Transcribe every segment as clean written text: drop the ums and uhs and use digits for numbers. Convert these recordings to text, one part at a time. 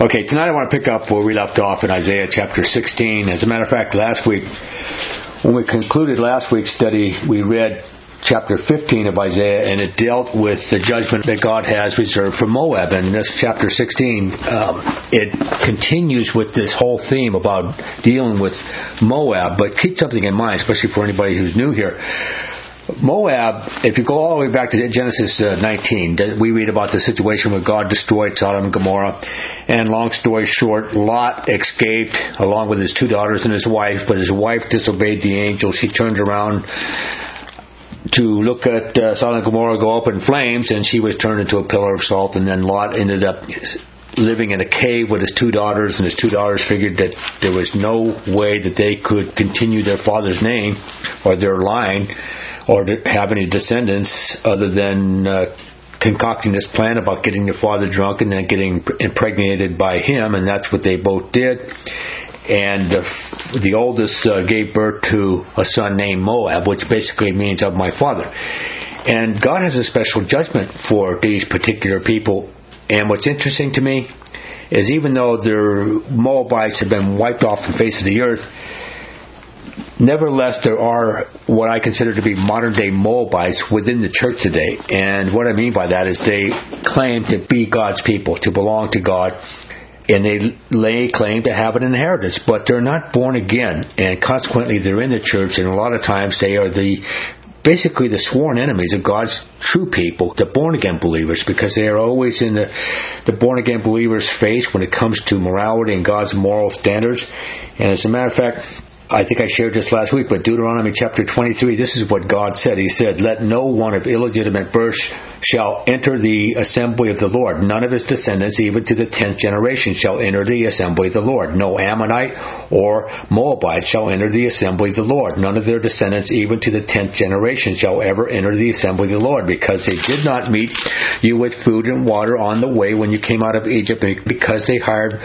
Okay, tonight I want to pick up where we left off in Isaiah chapter 16. As a matter of fact, last week, when we concluded last week's study, we read chapter 15 of Isaiah, and it dealt with the judgment that God has reserved for Moab. And this chapter 16, it continues with this whole theme about dealing with Moab. But keep something in mind, especially for anybody who's new here. Moab, if you go all the way back to Genesis 19, we read about the situation where God destroyed Sodom and Gomorrah. And long story short, Lot escaped along with his two daughters and his wife, but his wife disobeyed the angel. She turned around to look at Sodom and Gomorrah go up in flames, and she was turned into a pillar of salt. And then Lot ended up living in a cave with his two daughters, and his two daughters figured that there was no way that they could continue their father's name or their line or to have any descendants other than concocting this plan about getting their father drunk and then getting impregnated by him, and that's what they both did. And the oldest gave birth to a son named Moab, which basically means of my father. And God has a special judgment for these particular people. And what's interesting to me is even though their Moabites have been wiped off the face of the earth, nevertheless, there are what I consider to be modern-day Moabites within the church today. And what I mean by that is they claim to be God's people, to belong to God, and they lay claim to have an inheritance, but they're not born again, and consequently they're in the church, and a lot of times they are basically the sworn enemies of God's true people, the born-again believers, because they are always in the born-again believers' face when it comes to morality and God's moral standards. And as a matter of fact, I think I shared this last week, but Deuteronomy chapter 23, this is what God said. He said, "Let no one of illegitimate birth shall enter the assembly of the Lord. None of his descendants, even to the 10th generation, shall enter the assembly of the Lord. No Ammonite or Moabite shall enter the assembly of the Lord. None of their descendants, even to the 10th generation, shall ever enter the assembly of the Lord, because they did not meet you with food and water on the way when you came out of Egypt, because they hired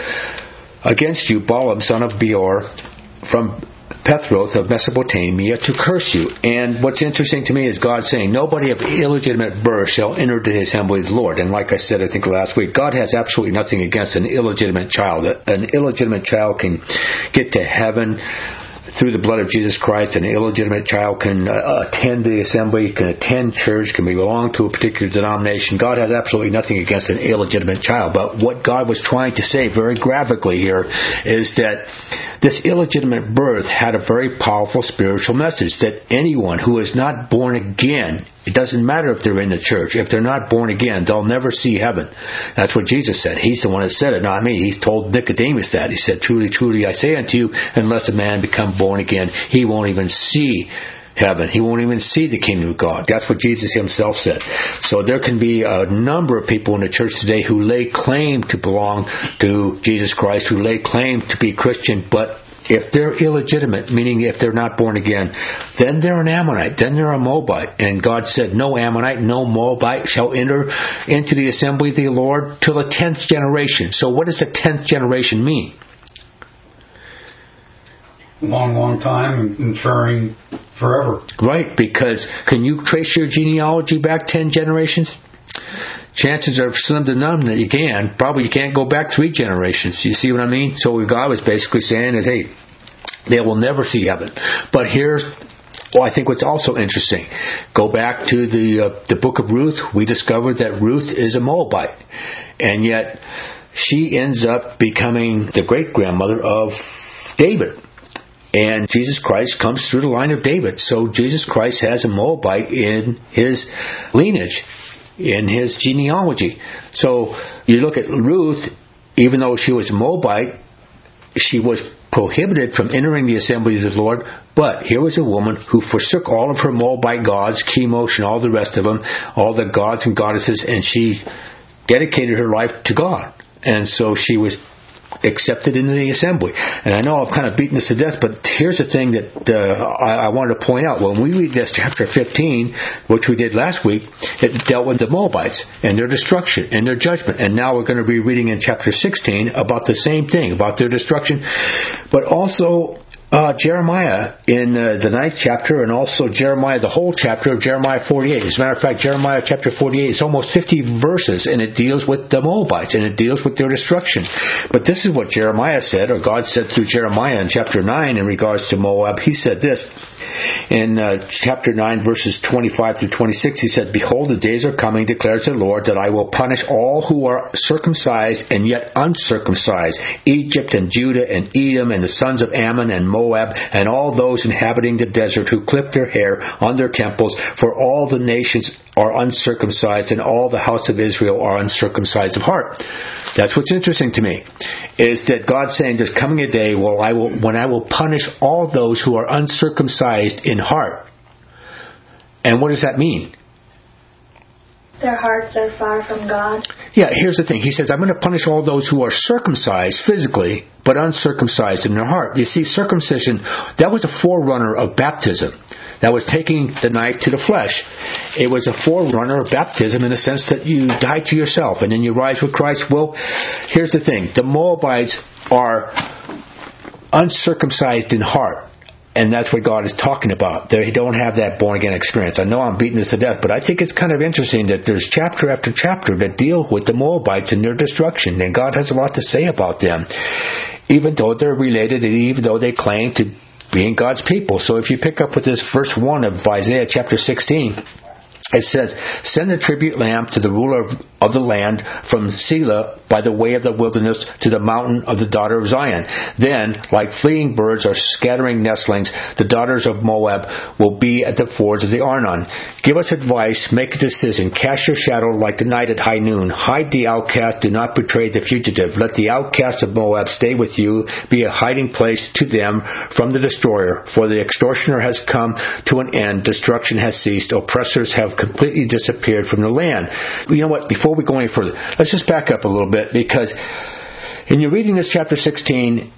against you Balaam, son of Beor, from Pethroth of Mesopotamia, to curse you." And what's interesting to me is God saying, nobody of illegitimate birth shall enter the assembly of the Lord. And like I said, I think last week, God has absolutely nothing against an illegitimate child. An illegitimate child can get to heaven through the blood of Jesus Christ. An illegitimate child can attend the assembly, can attend church, can belong to a particular denomination. God has absolutely nothing against an illegitimate child. But what God was trying to say very graphically here is that this illegitimate birth had a very powerful spiritual message, that anyone who is not born again, it doesn't matter if they're in the church, if they're not born again, they'll never see heaven. That's what Jesus said. He's the one that said it, not me. He's told Nicodemus that. He said, "Truly, truly, I say unto you, unless a man become born again, he won't even see heaven. He won't even see the kingdom of God." That's what Jesus himself said. So there can be a number of people in the church today who lay claim to belong to Jesus Christ, who lay claim to be Christian, but if they're illegitimate, meaning if they're not born again, then they're an Ammonite, then they're a Moabite. And God said, no Ammonite, no Moabite shall enter into the assembly of the Lord till the 10th generation. So what does the 10th generation mean? Long time, inferring forever. Right, because can you trace your genealogy back 10 generations? Chances are slim to none that you can. Probably you can't go back 3 generations. You see what I mean? So what God was basically saying is, hey, they will never see heaven. But here's, I think what's also interesting. Go back to the book of Ruth. We discovered that Ruth is a Moabite. And yet she ends up becoming the great-grandmother of David. And Jesus Christ comes through the line of David. So Jesus Christ has a Moabite in his lineage, in his genealogy. So you look at Ruth, even though she was a Moabite, she was prohibited from entering the assembly of the Lord. But here was a woman who forsook all of her Moabite gods, Chemosh and all the rest of them, all the gods and goddesses, and she dedicated her life to God. And so she was accepted into the assembly. And I know I've kind of beaten this to death, but here's the thing that I wanted to point out. When we read this chapter 15, which we did last week, it dealt with the Moabites and their destruction and their judgment. And now we're going to be reading in chapter 16 about the same thing, about their destruction. But also, Jeremiah in the 9th chapter, and also Jeremiah, the whole chapter of Jeremiah 48. As a matter of fact, Jeremiah chapter 48 is almost 50 verses, and it deals with the Moabites, and it deals with their destruction. But this is what Jeremiah said, or God said through Jeremiah in chapter 9 in regards to Moab. He said this in chapter 9, verses 25 through 26. He said, "Behold, the days are coming, declares the Lord, that I will punish all who are circumcised and yet uncircumcised, Egypt and Judah and Edom and the sons of Ammon and Moab, and all those inhabiting the desert who clip their hair on their temples, for all the nations are uncircumcised, and all the house of Israel are uncircumcised of heart." That's what's interesting to me, is that God's saying there's coming a day when I will punish all those who are uncircumcised in heart. And what does that mean? Their hearts are far from God. Yeah, here's the thing. He says, I'm going to punish all those who are circumcised physically, but uncircumcised in their heart. You see, circumcision, that was a forerunner of baptism. That was taking the knife to the flesh. It was a forerunner of baptism in the sense that you die to yourself and then you rise with Christ. Well, here's the thing. The Moabites are uncircumcised in heart. And that's what God is talking about. They don't have that born-again experience. I know I'm beating this to death, but I think it's kind of interesting that there's chapter after chapter that deal with the Moabites and their destruction. And God has a lot to say about them, even though they're related and even though they claim to being God's people. So if you pick up with this verse 1 of Isaiah chapter 16, it says, "Send the tribute lamb to the ruler of the land from Selah by the way of the wilderness to the mountain of the daughter of Zion. Then, like fleeing birds or scattering nestlings, the daughters of Moab will be at the fords of the Arnon. Give us advice, make a decision, cast your shadow like the night at high noon. Hide the outcast, do not betray the fugitive. Let the outcast of Moab stay with you, be a hiding place to them from the destroyer. For the extortioner has come to an end, destruction has ceased, oppressors have completely disappeared from the land." You know what, before we go any further, let's just back up a little bit, because in your reading this chapter 16,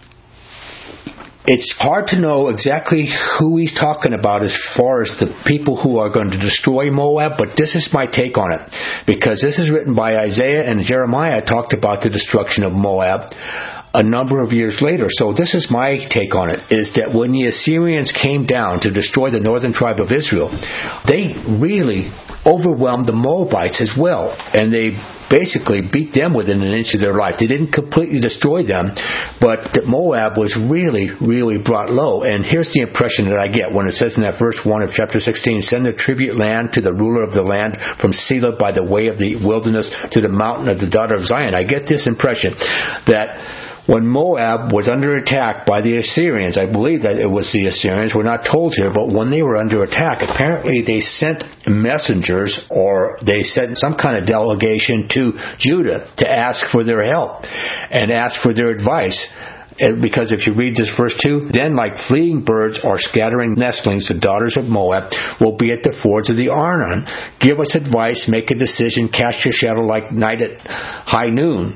it's hard to know exactly who he's talking about as far as the people who are going to destroy Moab, but this is my take on it, because this is written by Isaiah, and Jeremiah talked about the destruction of Moab a number of years later. So this is my take on it, is that when the Assyrians came down to destroy the northern tribe of Israel, they really overwhelmed the Moabites as well, and they basically beat them within an inch of their life. They didn't completely destroy them, but Moab was really, really brought low. And here's the impression that I get when it says in that verse 1 of chapter 16, "Send the tribute land to the ruler of the land from Selah by the way of the wilderness to the mountain of the daughter of Zion." I get this impression that when Moab was under attack by the Assyrians, I believe that it was the Assyrians, we're not told here, but when they were under attack, apparently they sent messengers, or they sent some kind of delegation to Judah to ask for their help and ask for their advice. Because if you read this verse 2, "Then like fleeing birds or scattering nestlings, the daughters of Moab will be at the fords of the Arnon. Give us advice, make a decision, cast your shadow like night at high noon.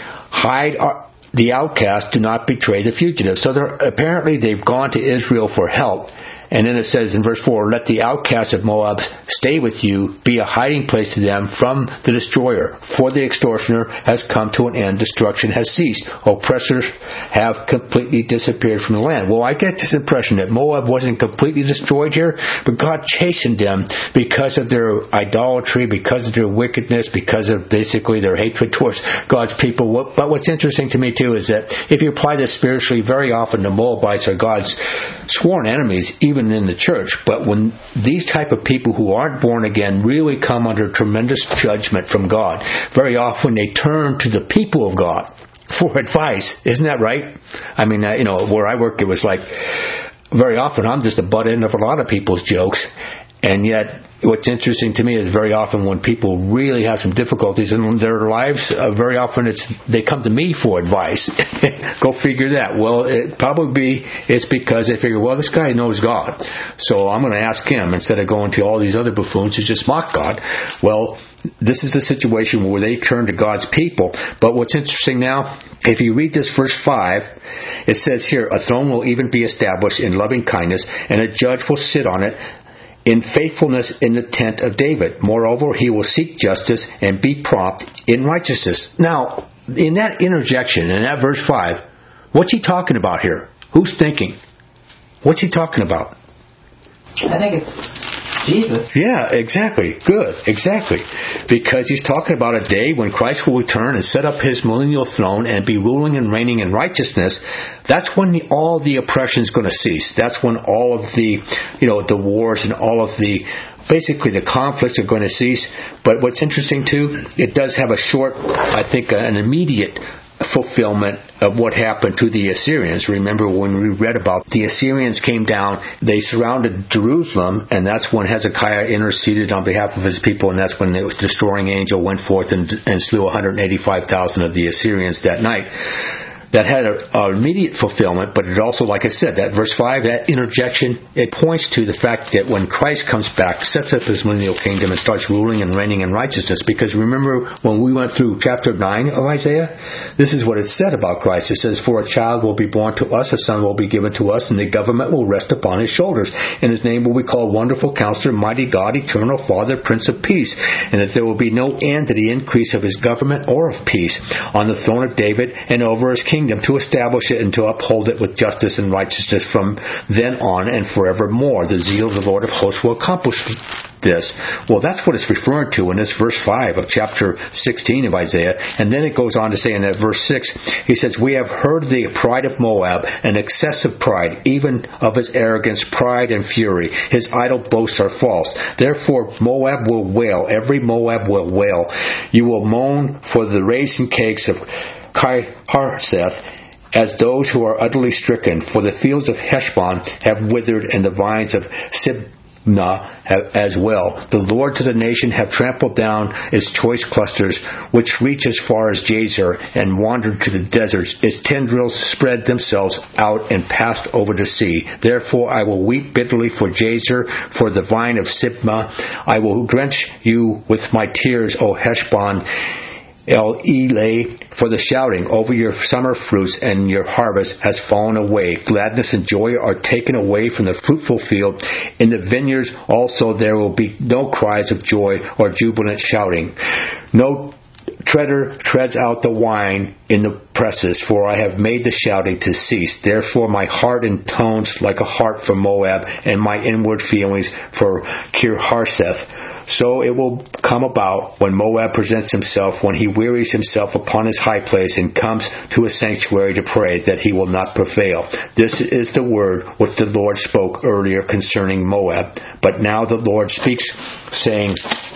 Hide the outcast, do not betray the fugitive." So apparently they've gone to Israel for help. And then it says in verse 4, "Let the outcast of Moab stay with you, be a hiding place to them from the destroyer. For the extortioner has come to an end, destruction has ceased. Oppressors have completely disappeared from the land." Well, I get this impression that Moab wasn't completely destroyed here, but God chastened them because of their idolatry, because of their wickedness, because of basically their hatred towards God's people. But what's interesting to me too is that if you apply this spiritually, very often the Moabites are God's sworn enemies, even in the church. But when these type of people who aren't born again really come under tremendous judgment from God, very often they turn to the people of God for advice. Isn't that right? I mean, where I work, it was like very often I'm just a butt end of a lot of people's jokes. And yet, what's interesting to me is very often when people really have some difficulties in their lives, very often they come to me for advice. Go figure that. Well, it's because they figure, well, this guy knows God, so I'm going to ask him instead of going to all these other buffoons who just mock God. Well, this is the situation where they turn to God's people. But what's interesting now, if you read this verse 5, it says here, "A throne will even be established in loving kindness, and a judge will sit on it in faithfulness in the tent of David. Moreover, he will seek justice and be prompt in righteousness." Now, in that interjection, in that verse 5, what's he talking about here? Who's thinking? What's he talking about? I think it's Jesus. Yeah, exactly. Good, exactly. Because he's talking about a day when Christ will return and set up his millennial throne and be ruling and reigning in righteousness. That's when all the oppression is going to cease. That's when all of the, the wars and all of the, basically the conflicts are going to cease. But what's interesting too, it does have a short, I think, an immediate fulfillment of what happened to the Assyrians. Remember when we read about the Assyrians came down, they surrounded Jerusalem, and that's when Hezekiah interceded on behalf of his people, and that's when the destroying angel went forth and slew 185,000 of the Assyrians that night. That had an immediate fulfillment, but it also, like I said, that verse 5, that interjection, it points to the fact that when Christ comes back, sets up his millennial kingdom and starts ruling and reigning in righteousness. Because remember when we went through chapter 9 of Isaiah, this is what it said about Christ. It says, "For a child will be born to us, a son will be given to us, and the government will rest upon his shoulders. And his name will be called Wonderful Counselor, Mighty God, Eternal Father, Prince of Peace. And that there will be no end to the increase of his government or of peace on the throne of David and over his kingdom, to establish it and to uphold it with justice and righteousness from then on and forevermore. The zeal of the Lord of hosts will accomplish this." Well, that's what it's referring to in this verse 5 of chapter 16 of Isaiah. And then it goes on to say in that verse 6, he says, "We have heard the pride of Moab, an excessive pride, even of his arrogance, pride and fury. His idle boasts are false. Therefore Moab will wail, every Moab will wail. You will moan for the raisin cakes of Harseth, as those who are utterly stricken. For the fields of Heshbon have withered, and the vines of Sibmah have as well. The lords of the nation have trampled down its choice clusters, which reach as far as Jazer, and wandered to the deserts. Its tendrils spread themselves out and passed over the sea. Therefore I will weep bitterly for Jazer, for the vine of Sibmah. I will drench you with my tears, O Heshbon, El-Eleh, for the shouting over your summer fruits and your harvest has fallen away. Gladness and joy are taken away from the fruitful field. In the vineyards also there will be no cries of joy or jubilant shouting. No treader treads out the wine in the presses, for I have made the shouting to cease. Therefore my heart intones like a harp for Moab, and my inward feelings for Kir-Harseth. So it will come about when Moab presents himself, when he wearies himself upon his high place and comes to his sanctuary to pray, that he will not prevail. This is the word which the Lord spoke earlier concerning Moab. But now the Lord speaks, saying,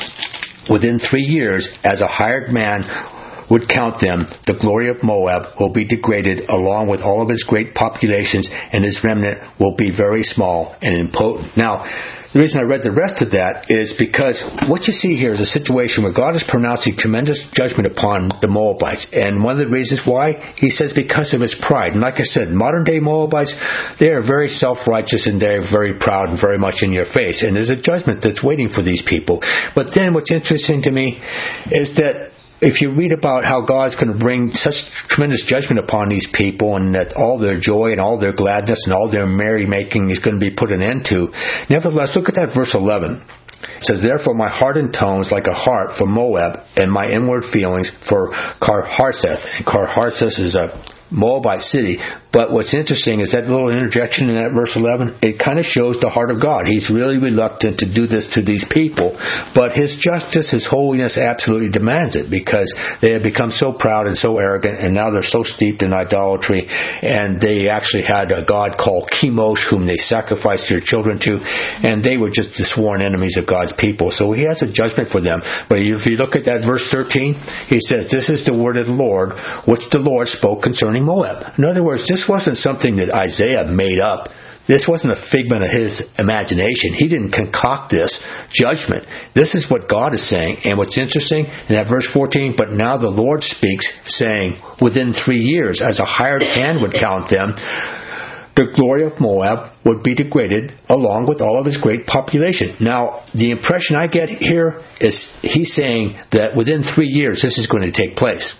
within 3 years, as a hired man would count them, the glory of Moab will be degraded along with all of his great populations, and his remnant will be very small and impotent. Now, the reason I read the rest of that is because what you see here is a situation where God is pronouncing tremendous judgment upon the Moabites. And one of the reasons why, he says because of his pride. And like I said, modern day Moabites, they are very self-righteous and they're very proud and very much in your face. And there's a judgment that's waiting for these people. But then what's interesting to me is that if you read about how God's going to bring such tremendous judgment upon these people, and that all their joy and all their gladness and all their merrymaking is going to be put an end to, nevertheless, look at that verse 11. It says, "Therefore my heart intones like a harp for Moab, and my inward feelings for Kir-Harseth." And Kir-Harseth is a Moabite city. But what's interesting is that little interjection in that verse 11, it kind of shows the heart of God. He's really reluctant to do this to these people, but his justice, his holiness absolutely demands it, because they have become so proud and so arrogant, and now they're so steeped in idolatry, and they actually had a god called Chemosh whom they sacrificed their children to, and they were just the sworn enemies of God's people. So he has a judgment for them. But if you look at that verse 13, he says, "This is the word of the Lord, which the Lord spoke concerning Moab." In other words, this wasn't something that Isaiah made up. This wasn't a figment of his imagination. He didn't concoct this judgment. This is what God is saying. And what's interesting in that verse 14, "But now the Lord speaks, saying, within 3 years, as a hired hand would count them, the glory of Moab would be degraded along with all of his great population." Now, the impression I get here is he's saying that within 3 years this is going to take place.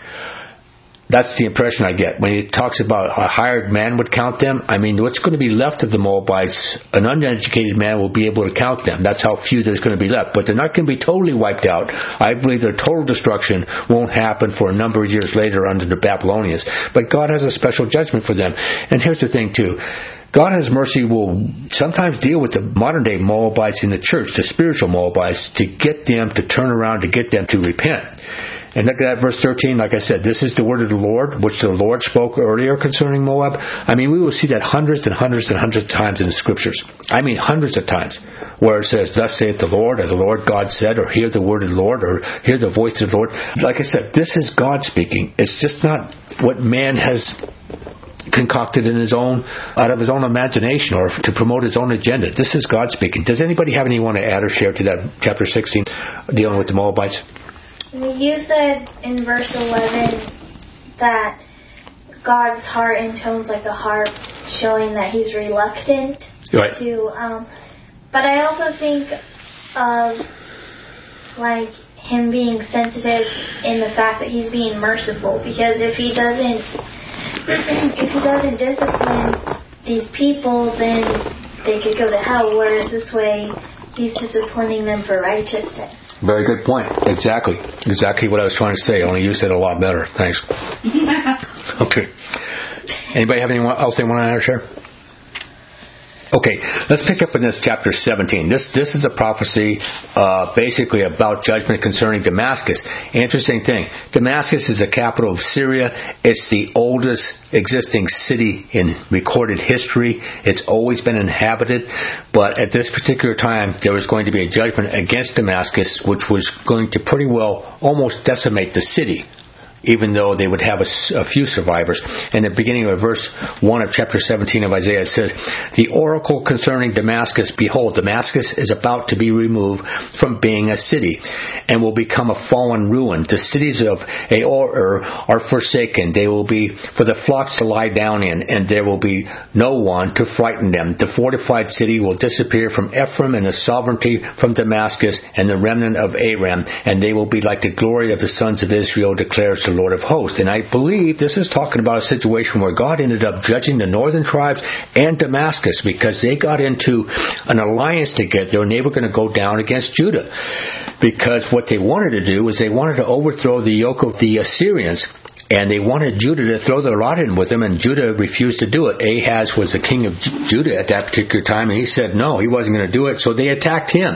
That's the impression I get. When he talks about a hired man would count them, I mean, what's going to be left of the Moabites, an uneducated man will be able to count them. That's how few there's going to be left. But they're not going to be totally wiped out. I believe their total destruction won't happen for a number of years later under the Babylonians. But God has a special judgment for them. And here's the thing, too. God has mercy will sometimes deal with the modern day Moabites in the church, the spiritual Moabites, to get them to turn around, to get them to repent. And look at that verse 13, like I said, this is the word of the Lord, which the Lord spoke earlier concerning Moab. I mean, we will see that hundreds and hundreds and hundreds of times in the scriptures. I mean, hundreds of times, where it says, thus saith the Lord, or the Lord God said, or hear the word of the Lord, or hear the voice of the Lord. Like I said, this is God speaking. It's just not what man has concocted out of his own imagination or to promote his own agenda. This is God speaking. Does anybody have anyone to add or share to that chapter 16 dealing with the Moabites? You said in verse 11 that God's heart intones like a harp, showing that he's reluctant right. to... but I also think of like him being sensitive in the fact that he's being merciful, because if he doesn't discipline these people, then they could go to hell, whereas this way he's disciplining them for righteousness. Very good point. Exactly what I was trying to say, only you said it a lot better. Thanks. Okay. Anybody have anyone else they want to add or share? Okay, let's pick up in this chapter 17. This is a prophecy basically about judgment concerning Damascus. Interesting thing. Damascus is the capital of Syria. It's the oldest existing city in recorded history. It's always been inhabited. But at this particular time, there was going to be a judgment against Damascus, which was going to pretty well almost decimate the city, even though they would have a few survivors. In the beginning of verse 1 of chapter 17 of Isaiah, it says, the oracle concerning Damascus, behold, Damascus is about to be removed from being a city, and will become a fallen ruin. The cities of Aor are forsaken. They will be for the flocks to lie down in, and there will be no one to frighten them. The fortified city will disappear from Ephraim, and the sovereignty from Damascus, and the remnant of Aram, and they will be like the glory of the sons of Israel, declares the Lord of hosts. And I believe this is talking about a situation where God ended up judging the northern tribes and Damascus because they got into an alliance together and they were going to go down against Judah. Because what they wanted to do was they wanted to overthrow the yoke of the Assyrians, and they wanted Judah to throw their lot in with them, and Judah refused to do it. Ahaz was the king of Judah at that particular time, and he said no, he wasn't going to do it, so they attacked him.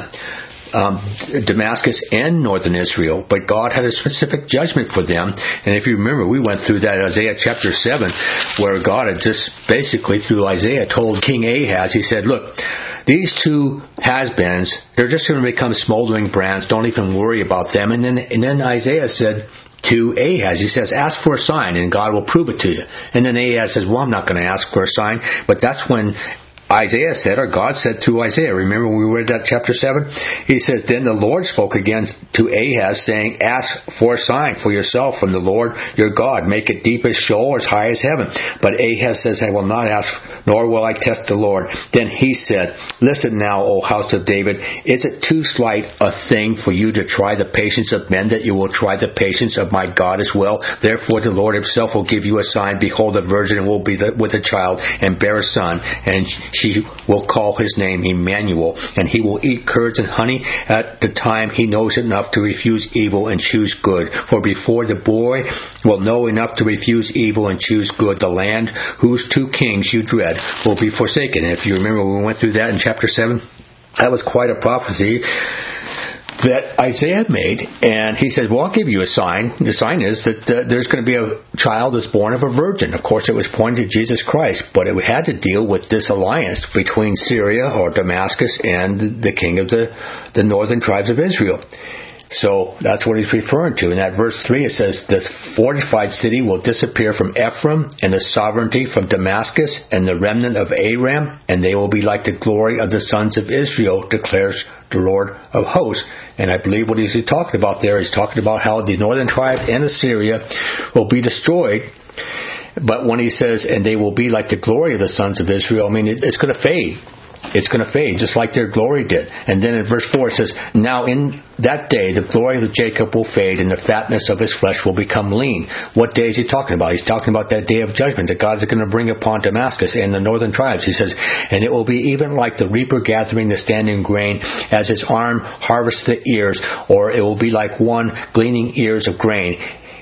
Damascus and northern Israel, but God had a specific judgment for them. And if you remember, we went through that in Isaiah chapter 7, where God had just basically through Isaiah told King Ahaz, he said, look, these two has-beens, they're just going to become smoldering brands, don't even worry about them. And then Isaiah said to Ahaz, he says, ask for a sign and God will prove it to you. And then Ahaz says, well, I'm not going to ask for a sign. But that's when Isaiah said, or God said through Isaiah, remember when we read that chapter 7? He says, then the Lord spoke again to Ahaz, saying, ask for a sign for yourself from the Lord your God. Make it deep as Sheol or as high as heaven. But Ahaz says, I will not ask, nor will I test the Lord. Then he said, listen now, O house of David, is it too slight a thing for you to try the patience of men, that you will try the patience of my God as well? Therefore the Lord himself will give you a sign. Behold, a virgin will be with a child and bear a son, and she will call his name Emmanuel, and he will eat curds and honey. At the time he knows enough to refuse evil and choose good. For before the boy will know enough to refuse evil and choose good, the land whose two kings you dread will be forsaken. If you remember, we went through that in chapter 7. That was quite a prophecy that Isaiah made, and he said, well, I'll give you a sign. The sign is that there's going to be a child that's born of a virgin. Of course, it was pointing to Jesus Christ, but it had to deal with this alliance between Syria or Damascus and the king of the northern tribes of Israel. So that's what he's referring to. In that verse 3, it says, the fortified city will disappear from Ephraim, and the sovereignty from Damascus, and the remnant of Aram, and they will be like the glory of the sons of Israel, declares the Lord of hosts. And I believe what he's talking about there, he's talking about how the northern tribe and Assyria will be destroyed. But when he says, and they will be like the glory of the sons of Israel, I mean, it's going to fade. It's going to fade, just like their glory did. And then in verse 4 it says, now in that day the glory of Jacob will fade, and the fatness of his flesh will become lean. What day is he talking about? He's talking about that day of judgment that God's going to bring upon Damascus and the northern tribes. He says, and it will be even like the reaper gathering the standing grain, as his arm harvests the ears, or it will be like one gleaning ears of grain.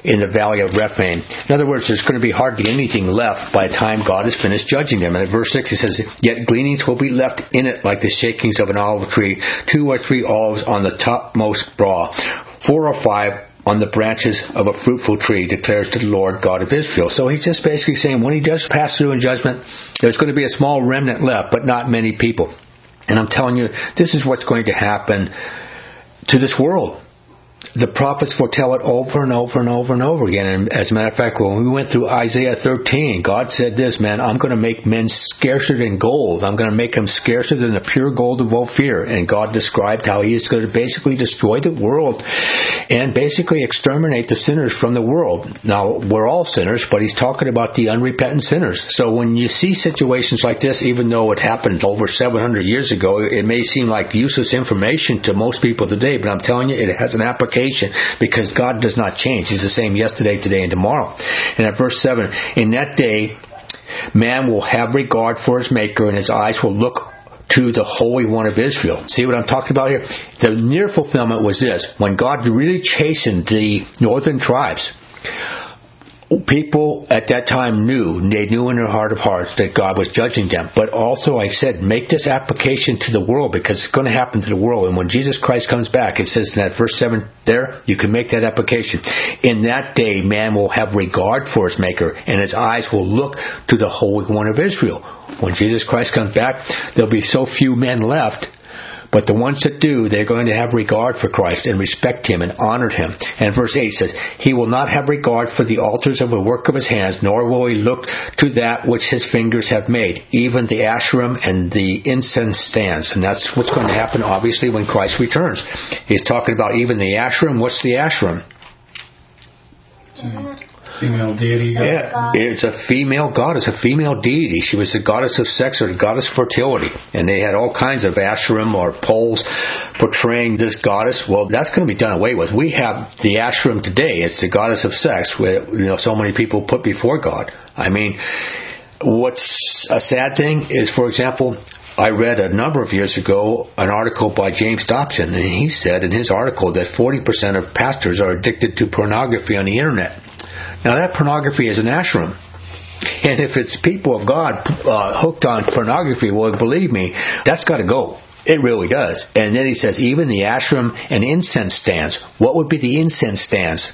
in the valley of Rephaim. In other words, there's going to be hardly anything left by the time God is finished judging them. And in verse 6 it says, yet gleanings will be left in it like the shakings of an olive tree, 2 or 3 olives on the topmost bough, 4 or 5 on the branches of a fruitful tree, declares to the Lord God of Israel. So he's just basically saying when he does pass through in judgment, there's going to be a small remnant left, but not many people. And I'm telling you, this is what's going to happen to this world. The prophets foretell it over and over and over and over again. And as a matter of fact, when we went through Isaiah 13, God said this, man, I'm going to make men scarcer than gold. I'm going to make them scarcer than the pure gold of Ophir. And God described how he is going to basically destroy the world and basically exterminate the sinners from the world. Now, we're all sinners, but he's talking about the unrepentant sinners. So when you see situations like this, even though it happened over 700 years ago, it may seem like useless information to most people today, but I'm telling you, it has an application because God does not change. He's the same yesterday, today, and tomorrow. And at verse 7, in that day, man will have regard for his Maker, and his eyes will look to the Holy One of Israel. See what I'm talking about here? The near fulfillment was this. When God really chastened the northern tribes, people at that time they knew in their heart of hearts that God was judging them. But also, I said, make this application to the world because it's going to happen to the world. And when Jesus Christ comes back, it says in that verse 7 there, you can make that application. In that day, man will have regard for his Maker, and his eyes will look to the Holy One of Israel. When Jesus Christ comes back, there'll be so few men left. But the ones that do, they're going to have regard for Christ and respect him and honor him. And verse 8 says, he will not have regard for the altars of the work of his hands, nor will he look to that which his fingers have made, even the Asherim and the incense stands. And that's what's going to happen, obviously, when Christ returns. He's talking about even the Asherim. What's the Asherim? Female deity. Yeah, it's a female goddess, a female deity. She was the goddess of sex or the goddess of fertility. And they had all kinds of Asherim or poles portraying this goddess. Well, that's going to be done away with. We have the Asherim today. It's the goddess of sex, where so many people put before God. I mean, what's a sad thing is, for example, I read a number of years ago an article by James Dobson, and he said in his article that 40% of pastors are addicted to pornography on the internet. Now, that pornography is an Asherim. And if it's people of God hooked on pornography, well, believe me, that's got to go. It really does. And then he says, even the Asherim and incense stands. What would be the incense stands?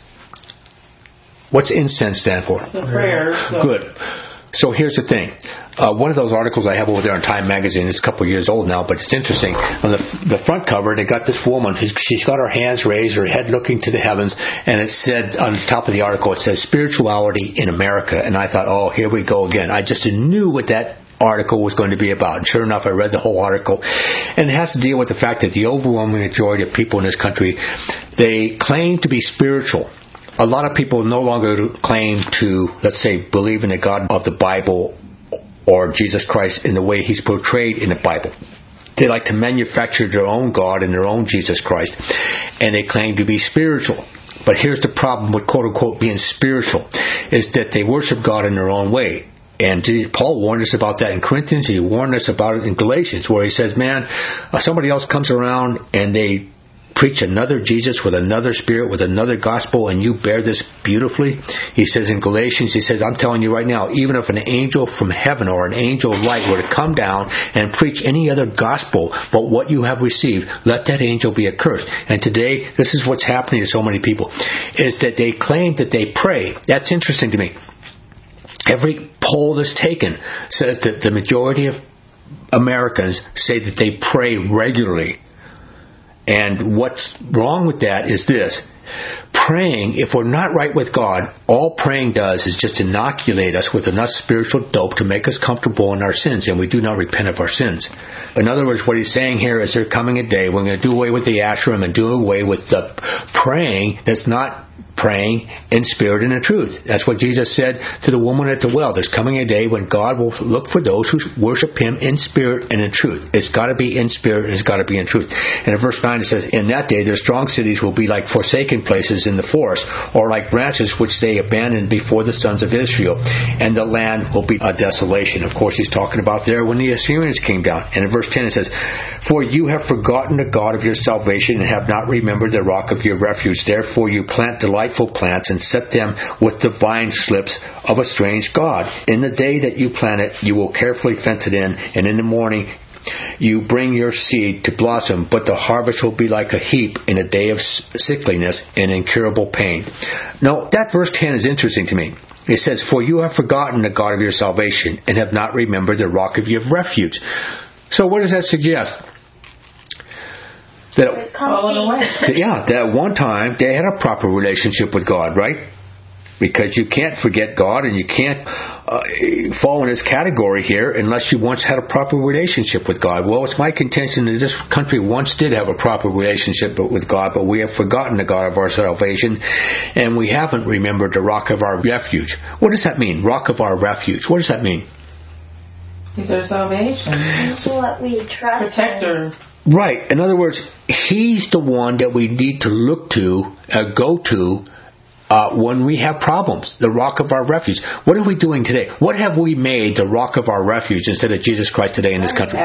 What's incense stand for? The prayers. Good. So here's the thing. One of those articles I have over there in Time Magazine is a couple of years old now, but it's interesting. On the front cover, they got this woman. She's got her hands raised, her head looking to the heavens, and it said on the top of the article, it says spirituality in America. And I thought, oh, here we go again. I just knew what that article was going to be about. And sure enough, I read the whole article. And it has to deal with the fact that the overwhelming majority of people in this country, they claim to be spiritual. A lot of people no longer claim to, let's say, believe in the God of the Bible or Jesus Christ in the way he's portrayed in the Bible. They like to manufacture their own God and their own Jesus Christ, and they claim to be spiritual. But here's the problem with quote-unquote being spiritual, is that they worship God in their own way. And Paul warned us about that in Corinthians. He warned us about it in Galatians, where he says, man, somebody else comes around and they preach another Jesus with another spirit, with another gospel, and you bear this beautifully. He says in Galatians, he says, I'm telling you right now, even if an angel from heaven or an angel of light were to come down and preach any other gospel but what you have received, let that angel be accursed. And today, this is what's happening to so many people, is that they claim that they pray. That's interesting to me. Every poll that's taken says that the majority of Americans say that they pray regularly. And what's wrong with that is this. Praying, if we're not right with God, all praying does is just inoculate us with enough spiritual dope to make us comfortable in our sins, and we do not repent of our sins. In other words, what he's saying here is there's coming a day when we're going to do away with the Asherim and do away with the praying that's not praying in spirit and in truth. That's what Jesus said to the woman at the well. There's coming a day when God will look for those who worship him in spirit and in truth. It's got to be in spirit and it's got to be in truth. And in verse 9 it says, in that day their strong cities will be like forsaken places in the forest, or like branches which they abandoned before the sons of Israel, and the land will be a desolation. Of course, he's talking about there when the Assyrians came down. And in verse 10 it says, for you have forgotten the God of your salvation and have not remembered the rock of your refuge. Therefore you plant the delightful plants and set them with the vine slips of a strange god. In the day that you plant it, you will carefully fence it in, and in the morning you bring your seed to blossom, but the harvest will be like a heap in a day of sickliness and incurable pain. Now, that verse 10 is interesting to me. It says, "For you have forgotten the God of your salvation, and have not remembered the rock of your refuge." So what does that suggest? That at one time they had a proper relationship with God, right? Because you can't forget God, and you can't fall in this category here unless you once had a proper relationship with God. Well, it's my contention that this country once did have a proper relationship with God, but we have forgotten the God of our salvation, and we haven't remembered the rock of our refuge. What does that mean, rock of our refuge? What does that mean? He's our salvation. He's what we trust. Protector. Right. In other words, He's the one that we need to look to, go to, when we have problems, the rock of our refuge. What are we doing today? What have we made the rock of our refuge instead of Jesus Christ today in this country?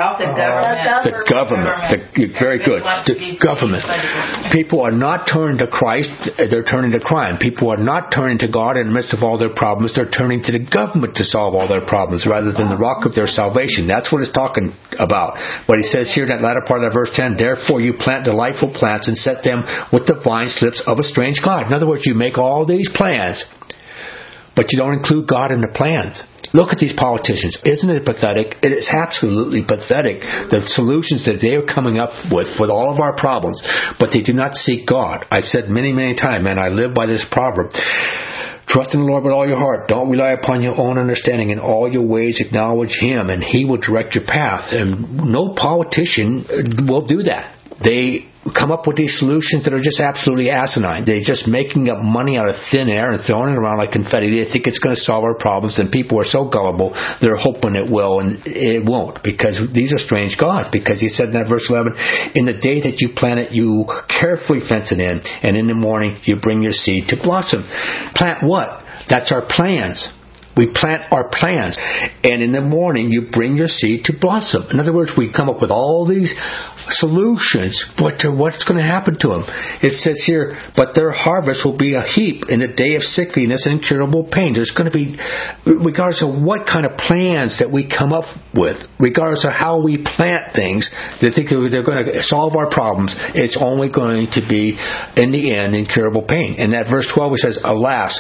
The government. Very good. The government. People are not turning to Christ, they're turning to crime. People are not turning to God in the midst of all their problems, they're turning to the government to solve all their problems rather than the rock of their salvation. That's what it's talking about. What he says here in that latter part of that verse 10, "Therefore you plant delightful plants and set them with the vine slips of a strange god." In other words, you make all these plans, but you don't include God in the plans. Look at these politicians. Isn't it pathetic? It is absolutely pathetic, the solutions that they are coming up with all of our problems, but they do not seek God. I've said many, many times, and I live by this proverb: trust in the Lord with all your heart. Don't rely upon your own understanding. In all your ways acknowledge Him, and He will direct your path. And no politician will do that. They come up with these solutions that are just absolutely asinine. They're just making up money out of thin air and throwing it around like confetti. They think it's going to solve our problems, and people are so gullible, they're hoping it will, and it won't, because these are strange gods. Because He said in that verse 11, "In the day that you plant it, you carefully fence it in, and in the morning you bring your seed to blossom." Plant what? That's our plans. We plant our plans, and in the morning you bring your seed to blossom. In other words, we come up with all these solutions, but what's going to happen to them? It says here, "But their harvest will be a heap in a day of sickliness and incurable pain." There's going to be, regardless of what kind of plans that we come up with, regardless of how we plant things, they think they're going to solve our problems, it's only going to be, in the end, incurable pain. And that verse 12, it says, "Alas,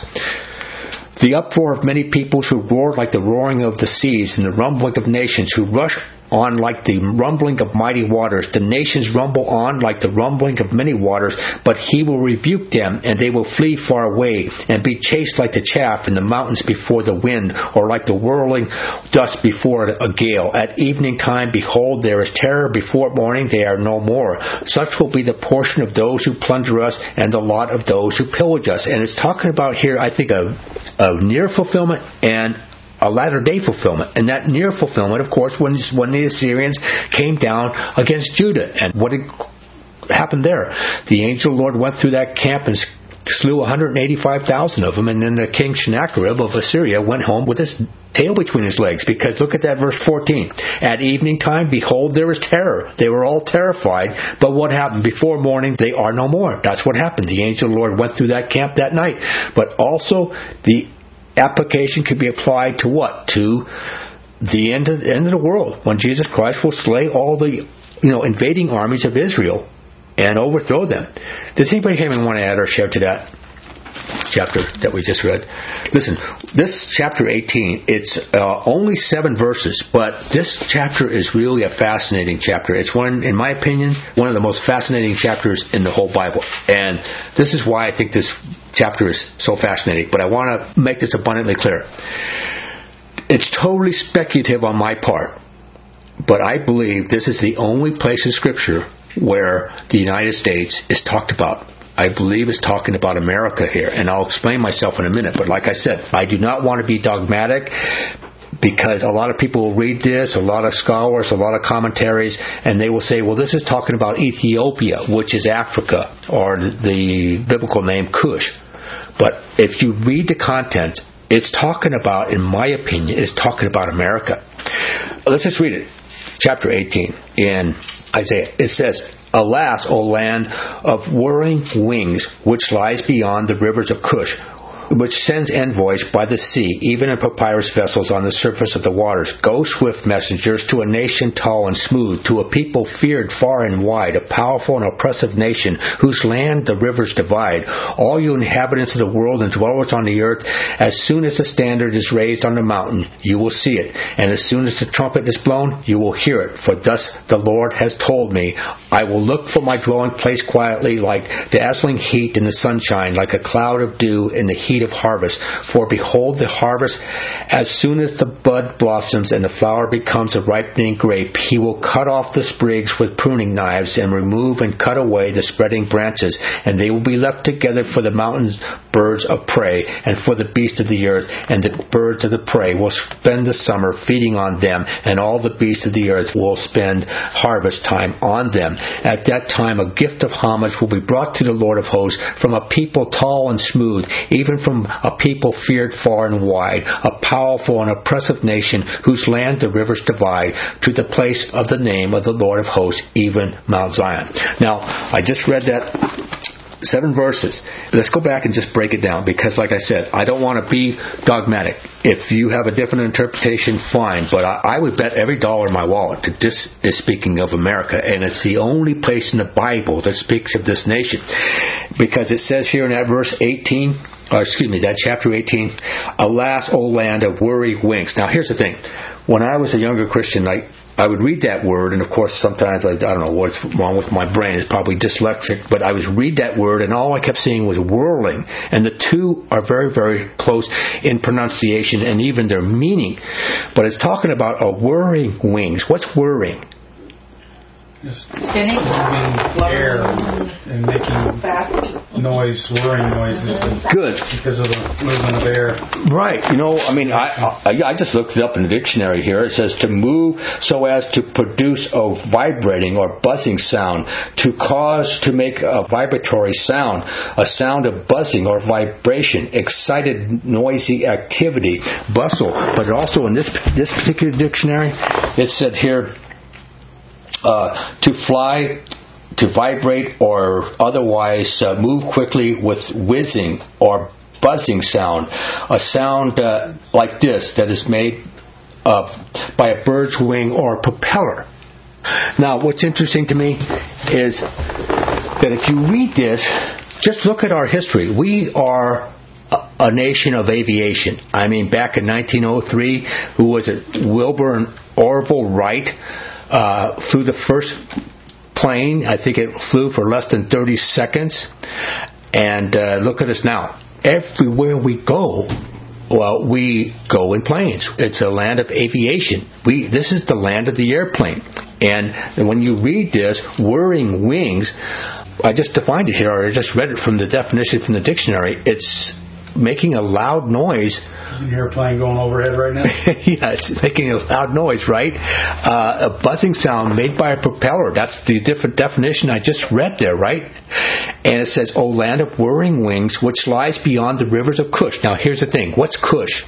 the uproar of many peoples who roar like the roaring of the seas, and the rumbling of nations who rush on like the rumbling of mighty waters. The nations rumble on like the rumbling of many waters, but He will rebuke them, and they will flee far away, and be chased like the chaff in the mountains before the wind, or like the whirling dust before a gale. At evening time, behold, there is terror. Before morning, they are no more. Such will be the portion of those who plunder us, and the lot of those who pillage us." And it's talking about here, I think, a near fulfillment and a latter-day fulfillment. And that near fulfillment, of course, when the Assyrians came down against Judah. And what happened there? The angel of the Lord went through that camp and slew 185,000 of them, and then the king Sennacherib of Assyria went home with his tail between his legs. Because look at that verse 14. "At evening time, behold, there was terror." They were all terrified. But what happened? Before morning, they are no more. That's what happened. The angel of the Lord went through that camp that night. But also, the application could be applied to what? To the end of the world, when Jesus Christ will slay all the invading armies of Israel and overthrow them. Does anybody even want to add or share to that chapter that we just read? Listen, this chapter 18, it's only 7 verses, but this chapter is really a fascinating chapter. It's in my opinion, one of the most fascinating chapters in the whole Bible. And this is why I think this chapter is so fascinating. But I want to make this abundantly clear. It's totally speculative on my part, but I believe this is the only place in Scripture where the United States is talked about. I believe it's talking about America here, and I'll explain myself in a minute. But like I said, I do not want to be dogmatic, because a lot of people will read this, a lot of scholars, a lot of commentaries, and they will say, well, this is talking about Ethiopia, which is Africa, or the biblical name Cush. But if you read the contents, it's talking about, in my opinion, it's talking about America. Let's just read it. Chapter 18 in Isaiah. It says, Alas, O land of whirring wings, which lies beyond the rivers of Cush, which sends envoys by the sea, even in papyrus vessels on the surface of the waters. Go, swift messengers, to a nation tall and smooth, to a people feared far and wide, a powerful and oppressive nation, whose land the rivers divide. All you inhabitants of the world and dwellers on the earth, as soon as the standard is raised on the mountain, you will see it, and as soon as the trumpet is blown, you will hear it. For thus the Lord has told me, I will look for my dwelling place quietly, like dazzling heat in the sunshine, like a cloud of dew in the heat of harvest. For behold, the harvest, as soon as the bud blossoms and the flower becomes a ripening grape, he will cut off the sprigs with pruning knives and remove and cut away the spreading branches, and they will be left together for the mountain birds of prey and for the beasts of the earth, and the birds of the prey will spend the summer feeding on them, and all the beasts of the earth will spend harvest time on them. At that time a gift of homage will be brought to the Lord of hosts from a people tall and smooth, even from a people feared far and wide, a powerful and oppressive nation, whose land the rivers divide, to the place of the name of the Lord of hosts, even Mount Zion. Now, I just read that 7 verses. Let's go back and just break it down, because like I said, I don't want to be dogmatic. If you have a different interpretation, fine, but I would bet every dollar in my wallet that this is speaking of America, and it's the only place in the Bible that speaks of this nation, because it says here in that verse 18, that chapter 18, alas, O land of whirring wings. Now here's the thing. When I was a younger Christian, I would read that word, and of course sometimes I don't know what's wrong with my brain. It's probably dyslexic, but I would read that word, and all I kept seeing was whirling. And the two are very, very close in pronunciation and even their meaning. But it's talking about a whirring wings. What's whirring? Just Spinning? moving air and making Fast. noise, whirring noises. Good. Because of the movement of air. Right. I just looked it up in the dictionary here. It says to move so as to produce a vibrating or buzzing sound, to make a vibratory sound, a sound of buzzing or vibration, excited, noisy activity, bustle. But also in this particular dictionary, it said here, to fly, to vibrate, or otherwise move quickly with whizzing or buzzing sound. A sound like this that is made by a bird's wing or propeller. Now, what's interesting to me is that if you read this, just look at our history. We are a nation of aviation. I mean, back in 1903, who was it? Wilbur and Orville Wright flew the first plane. I think it flew for less than 30 seconds. And look at us now. Everywhere we go, we go in planes. It's a land of aviation. This is the land of the airplane. And when you read this, whirring wings, I just defined it here, or I just read it from the definition from the dictionary. It's making a loud noise. Is an airplane going overhead right now? Yeah, it's making a loud noise, right? A buzzing sound made by a propeller. That's the different definition I just read there, right? And it says, O land of whirring wings, which lies beyond the rivers of Cush. Now, here's the thing. What's Cush?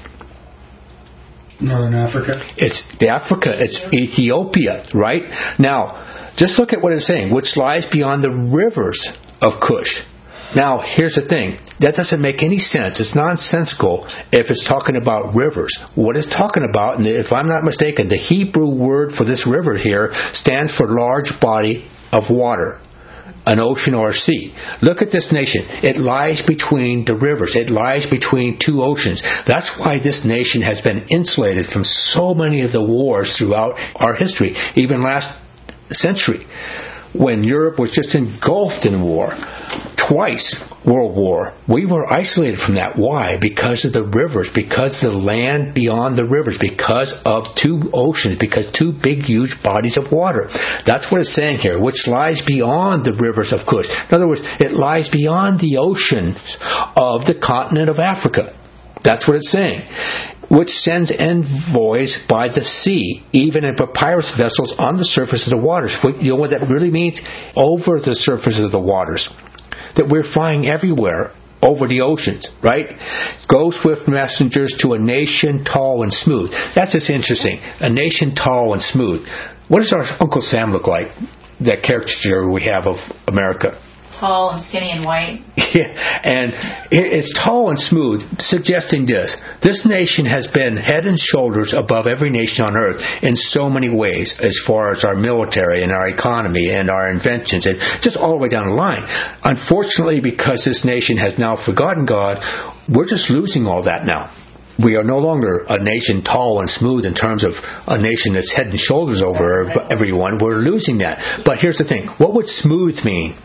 Northern Africa. It's Africa. It's Ethiopia, right? Now, just look at what it's saying. Which lies beyond the rivers of Cush. Now, here's the thing. That doesn't make any sense. It's nonsensical if it's talking about rivers. What it's talking about, and if I'm not mistaken, the Hebrew word for this river here stands for large body of water, an ocean or a sea. Look at this nation. It lies between the rivers. It lies between two oceans. That's why this nation has been insulated from so many of the wars throughout our history, even last century, when Europe was just engulfed in war. Twice, World War, we were isolated from that. Why? Because of the rivers, because of the land beyond the rivers, because of two oceans, because two big, huge bodies of water. That's what it's saying here, which lies beyond the rivers of Cush. In other words, it lies beyond the oceans of the continent of Africa. That's what it's saying. Which sends envoys by the sea, even in papyrus vessels on the surface of the waters. You know what that really means? Over the surface of the waters. That we're flying everywhere over the oceans, right? Go swift messengers to a nation tall and smooth. That's just interesting. A nation tall and smooth. What does our Uncle Sam look like? that caricature we have of America. Tall and skinny and white. Yeah, and it's tall and smooth, suggesting this nation has been head and shoulders above every nation on earth in so many ways, as far as our military and our economy and our inventions, and just all the way down the line. Unfortunately, because this nation has now forgotten God, we're just losing all that now. We are no longer a nation tall and smooth in terms of a nation that's head and shoulders over everyone. We're losing that. But here's the thing. What would smooth mean?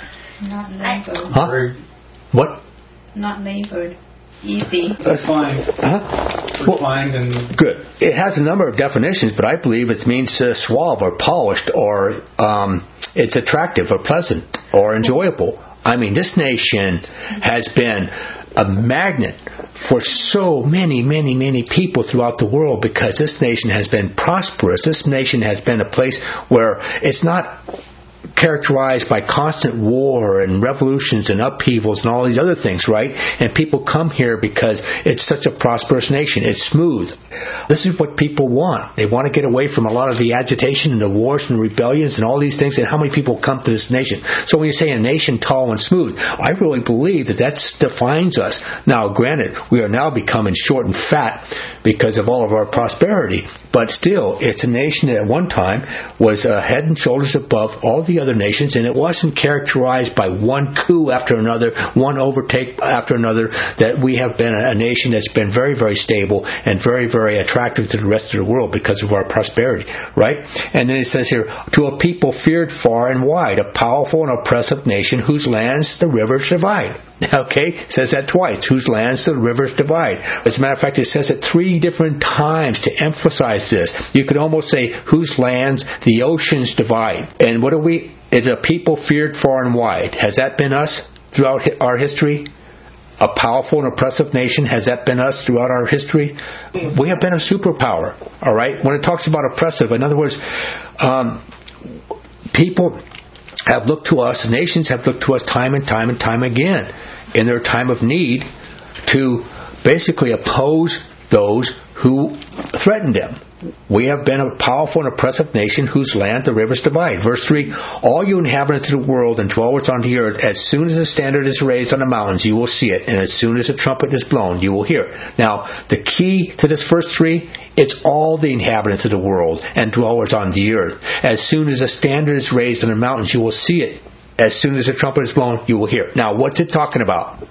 Not neighborhood. Huh? What? Not neighborhood. Easy. Refined. Huh? Refined and... Good. It has a number of definitions, but I believe it means suave or polished, or it's attractive or pleasant or enjoyable. I mean, this nation has been a magnet for so many, many, many people throughout the world, because this nation has been prosperous. This nation has been a place where it's not characterized by constant war and revolutions and upheavals and all these other things, right? And people come here because it's such a prosperous nation. It's smooth. This is what people want. They want to get away from a lot of the agitation and the wars and rebellions and all these things. And how many people come to this nation? So when you say a nation tall and smooth, I really believe that defines us. Now, granted, we are now becoming short and fat because of all of our prosperity. But still, it's a nation that at one time was head and shoulders above all the other nations, and it wasn't characterized by one coup after another, one overtake after another. That we have been a nation that's been very, very stable and very, very attractive to the rest of the world because of our prosperity, right? And then it says here, to a people feared far and wide, a powerful and oppressive nation whose lands the rivers divide. Okay, it says that twice, whose lands the rivers divide. As a matter of fact, it says it 3 different times to emphasize this. You could almost say, whose lands the oceans divide. And what are we? It's a people feared far and wide. Has that been us throughout our history? A powerful and oppressive nation, has that been us throughout our history? We have been a superpower, all right? When it talks about oppressive, in other words, people have looked to us, nations have looked to us time and time and time again in their time of need to basically oppose those who threaten them. We have been a powerful and oppressive nation whose land the rivers divide. Verse 3, all you inhabitants of the world and dwellers on the earth, as soon as the standard is raised on the mountains, you will see it, and as soon as the trumpet is blown, you will hear it. Now, the key to this verse 3, it's all the inhabitants of the world and dwellers on the earth. As soon as the standard is raised on the mountains, you will see it. As soon as the trumpet is blown, you will hear it. Now, what's it talking about?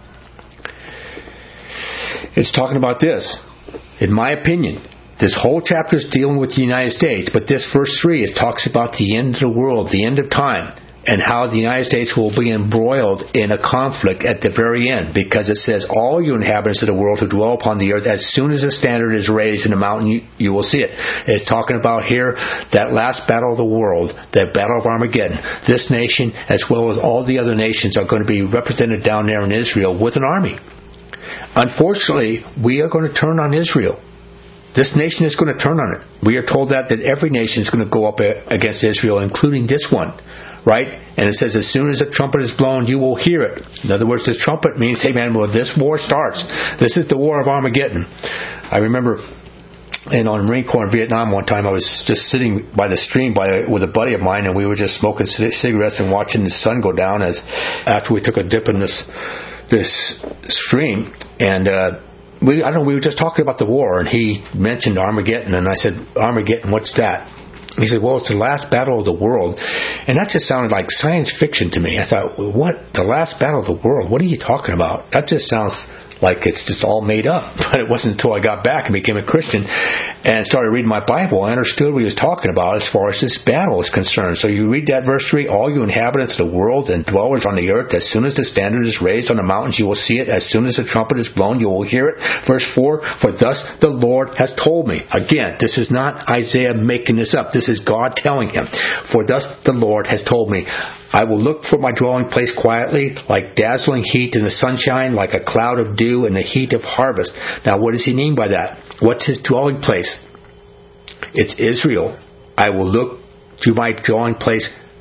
It's talking about this. In my opinion, this whole chapter is dealing with the United States, but this verse 3, it talks about the end of the world, the end of time, and how the United States will be embroiled in a conflict at the very end, because it says, all you inhabitants of the world who dwell upon the earth, as soon as the standard is raised in the mountain, you will see it. It's talking about here that last battle of the world, that battle of Armageddon. This nation, as well as all the other nations, are going to be represented down there in Israel with an army. Unfortunately, we are going to turn on Israel. This nation is going to turn on it. We are told that every nation is going to go up against Israel, including this one, right? And it says, as soon as the trumpet is blown, you will hear it. In other words, this trumpet means, hey man, well, this war starts. This is the war of Armageddon. I remember on Marine Corps in Vietnam one time, I was just sitting by the stream with a buddy of mine, and we were just smoking cigarettes and watching the sun go down after we took a dip in this stream. And we were just talking about the war, and he mentioned Armageddon, and I said, Armageddon, what's that? He said, well, it's the last battle of the world. And that just sounded like science fiction to me. I thought, well, what? The last battle of the world? What are you talking about? That just sounds like it's just all made up. But it wasn't until I got back and became a Christian and started reading my Bible, I understood what he was talking about as far as this battle is concerned. So you read that verse 3, all you inhabitants of the world and dwellers on the earth, as soon as the standard is raised on the mountains, you will see it. As soon as the trumpet is blown, you will hear it. Verse 4, for thus the Lord has told me. Again, this is not Isaiah making this up. This is God telling him. For thus the Lord has told me. I will look for my dwelling place quietly, like dazzling heat in the sunshine, like a cloud of dew in the heat of harvest. Now, what does he mean by that? What's his dwelling place? It's Israel. I will look to my dwelling place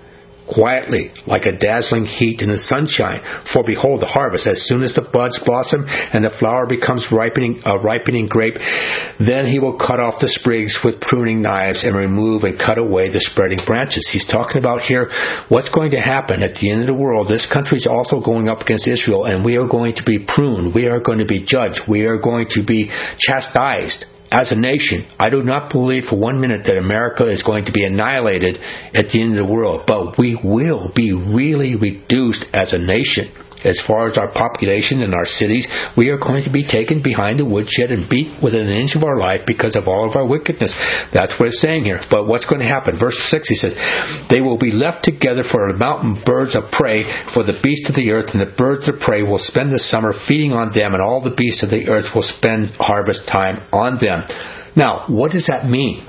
quietly, like a dazzling heat in the sunshine. For behold, the harvest, as soon as the buds blossom and the flower becomes ripening grape, then he will cut off the sprigs with pruning knives and remove and cut away the spreading branches. He's talking about here what's going to happen at the end of the world. This country is also going up against Israel, and we are going to be pruned. We are going to be judged. We are going to be chastised. As a nation, I do not believe for 1 minute that America is going to be annihilated at the end of the world, but we will be really reduced as a nation. As far as our population and our cities, we are going to be taken behind the woodshed and beat within an inch of our life because of all of our wickedness. That's what it's saying here. But what's going to happen? Verse 6, he says, they will be left together for the mountain birds of prey, for the beasts of the earth, and the birds of prey will spend the summer feeding on them, and all the beasts of the earth will spend harvest time on them. Now, what does that mean?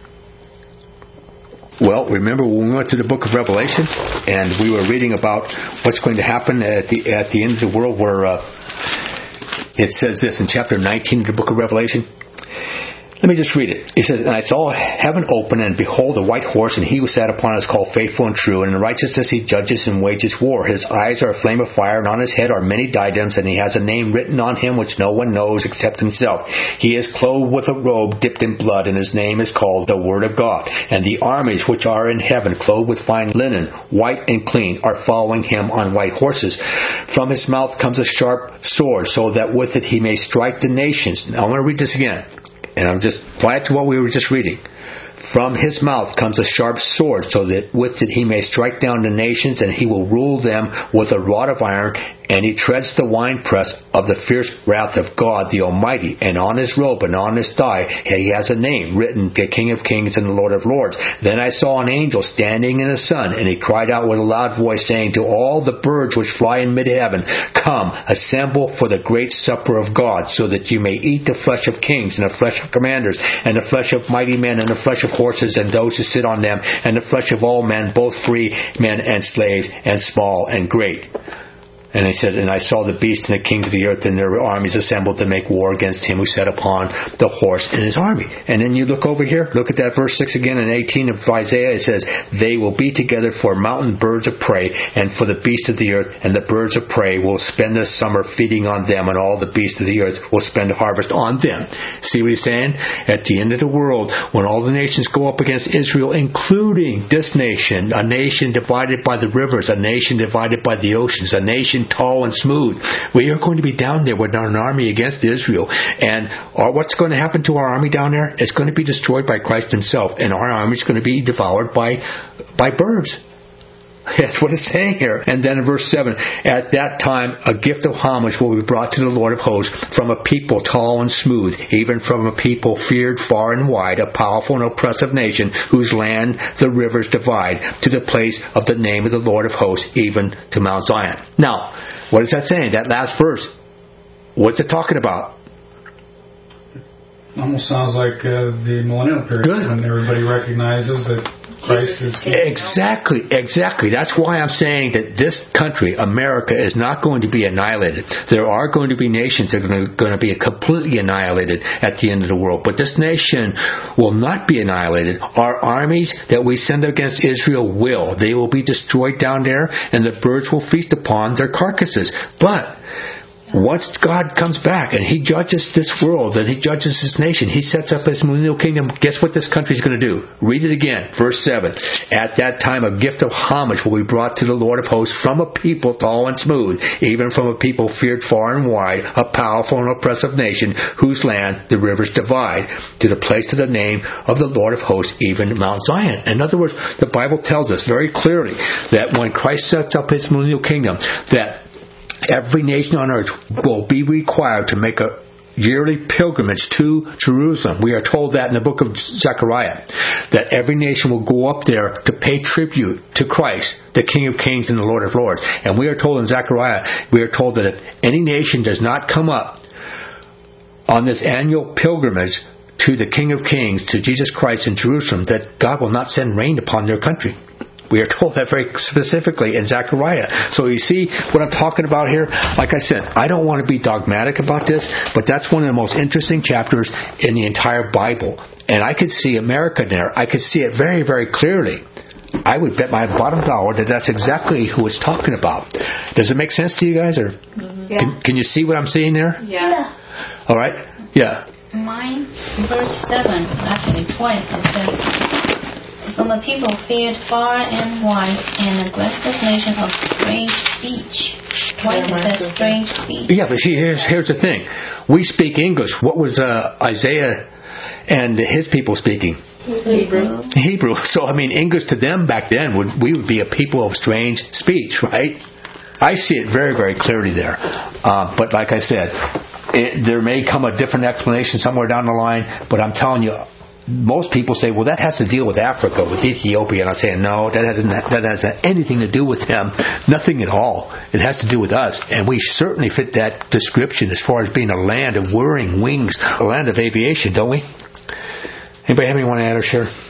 Well, remember when we went to the book of Revelation and we were reading about what's going to happen at the end of the world, where it says this in chapter 19 of the book of Revelation. Let me just read it. It says, and I saw heaven open, and behold, a white horse, and he who sat upon it is called Faithful and True, and in righteousness he judges and wages war. His eyes are a flame of fire, and on his head are many diadems, and he has a name written on him which no one knows except himself. He is clothed with a robe dipped in blood, and his name is called the Word of God. And the armies which are in heaven, clothed with fine linen, white and clean, are following him on white horses. From his mouth comes a sharp sword, so that with it he may strike the nations. Now I'm going to read this again. And I'm just apply it to what we were just reading. From his mouth comes a sharp sword, so that with it he may strike down the nations, and he will rule them with a rod of iron, and he treads the winepress of the fierce wrath of God the Almighty. And on his robe and on his thigh he has a name written, the King of Kings and the Lord of Lords. Then I saw an angel standing in the sun, and he cried out with a loud voice, saying to all the birds which fly in mid-heaven, come, assemble for the great supper of God, so that you may eat the flesh of kings, and the flesh of commanders, and the flesh of mighty men, and the flesh of horses, and those who sit on them, and the flesh of all men, both free men and slaves, and small and great. And he said, and I saw the beast and the kings of the earth and their armies assembled to make war against him who sat upon the horse and his army. And then you look over here, look at that verse 6 again in 18 of Isaiah. It says, they will be together for mountain birds of prey and for the beasts of the earth, and the birds of prey will spend the summer feeding on them, and all the beasts of the earth will spend harvest on them. See what he's saying? At the end of the world, when all the nations go up against Israel, including this nation, a nation divided by the rivers, a nation divided by the oceans, a nation tall and smooth. We are going to be down there with an army against Israel. And what's going to happen to our army down there? It's going to be destroyed by Christ himself. And our army is going to be devoured by birds. That's what it's saying here. And then in verse 7, at that time a gift of homage will be brought to the Lord of hosts from a people tall and smooth, even from a people feared far and wide, a powerful and oppressive nation whose land the rivers divide, to the place of the name of the Lord of hosts, even to Mount Zion. Now, what is that saying? That last verse, what's it talking about? Almost sounds like the millennial period. Good. When everybody recognizes that Christ is... Exactly. That's why I'm saying that this country, America, is not going to be annihilated. There are going to be nations that are going to be completely annihilated at the end of the world. But this nation will not be annihilated. Our armies that we send against Israel will. They will be destroyed down there, and the birds will feast upon their carcasses. But once God comes back and he judges this world and he judges this nation, he sets up his millennial kingdom, guess what this country is going to do? Read it again, verse 7. At that time a gift of homage will be brought to the Lord of hosts from a people tall and smooth, even from a people feared far and wide, a powerful and oppressive nation whose land the rivers divide, to the place of the name of the Lord of hosts, even Mount Zion. In other words, the Bible tells us very clearly that when Christ sets up his millennial kingdom, that every nation on earth will be required to make a yearly pilgrimage to Jerusalem. We are told that in the book of Zechariah, that every nation will go up there to pay tribute to Christ, the King of Kings and the Lord of Lords. And we are told in Zechariah, we are told that if any nation does not come up on this annual pilgrimage to the King of Kings, to Jesus Christ in Jerusalem, that God will not send rain upon their country. We are told that very specifically in Zechariah. So you see what I'm talking about here? Like I said, I don't want to be dogmatic about this, but that's one of the most interesting chapters in the entire Bible. And I could see America there. I could see it very, very clearly. I would bet my bottom dollar that that's exactly who it's talking about. Does it make sense to you guys? Or can you see what I'm seeing there? Yeah. All right. Yeah. Mine, verse 7, actually twice, it says, "From a people feared far and wide, an aggressive nation of strange speech." Twice it says strange speech. Yeah, but see, here's the thing. We speak English. What was Isaiah and his people speaking? Hebrew. So, I mean, English to them back then, we would be a people of strange speech, right? I see it very, very clearly there. But like I said, there may come a different explanation somewhere down the line, but I'm telling you, most people say, well, that has to deal with Africa, with Ethiopia. And I'm saying, no, that hasn't anything to do with them. Nothing at all. It has to do with us. And we certainly fit that description as far as being a land of whirring wings, a land of aviation, don't we? Anybody have anything want to add or share?